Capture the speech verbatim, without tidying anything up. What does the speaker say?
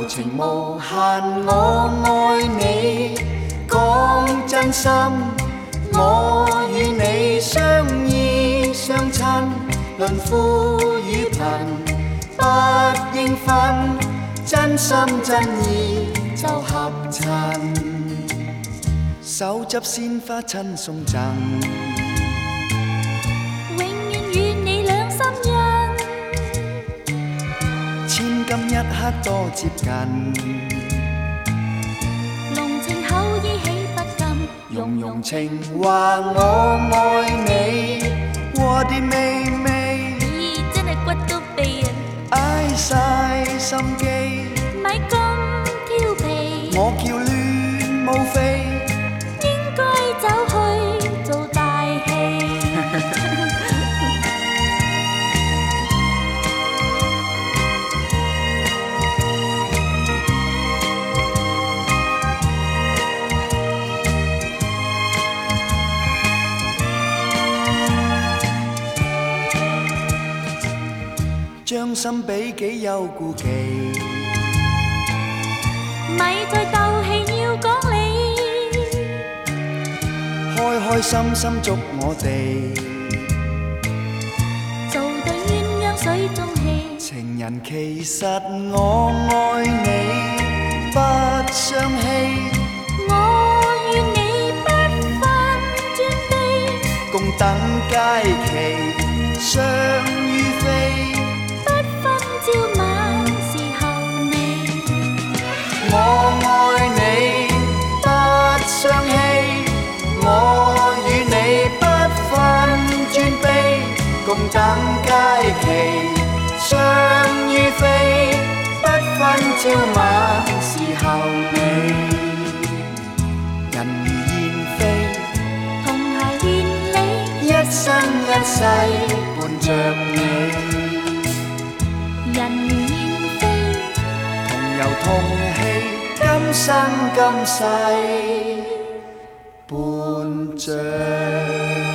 柔情無限，我愛你，講真心，我與你相依相親，論富與貧，不應分，真心真意就合襯，手執鮮花親送贈。今一刻多接近， 濃情厚意喜不禁， 融融情話我愛你，我的妹妹， 咦真係骨都痹啊！ 捱晒心機， 咪咁調皮， 我叫亂無非， 應該走去做大戲。 將心比己有顧忌， 咪再鬥氣要講理， 開開心心祝我哋做對鴛鴦水中戲。 情人其實我愛你，不相欺， 我與你不分尊卑， 共等佳期相與非。 朝晚時候你， 我愛你不相欺，我與你不分尊卑，共等佳期相與非，不分朝晚時候你，人如燕飛， 同偕連理， 一生一世伴着你。 人如燕飛， 同遊同喜，今生今世伴着。